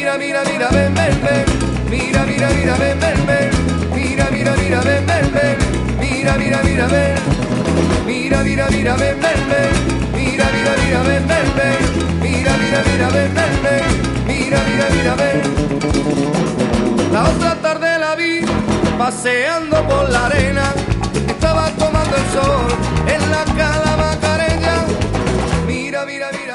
mira, mira, ven, ven, ven. Mira, mira, mira, ven, ven, ven. Mira, mira, mira, ven, ven, ven. Mira, mira, mira, ven. Mira, mira, mira, ven, ven, ven. Mira, mira, mira, ven, ven, ven. Mira, mira, mira, ven, ven, ven. Mira, mira, mira, ven. La otra tarde la vi paseando por la arena. Estaba tomando el sol en la cala Macarena. Mira, mira, mira.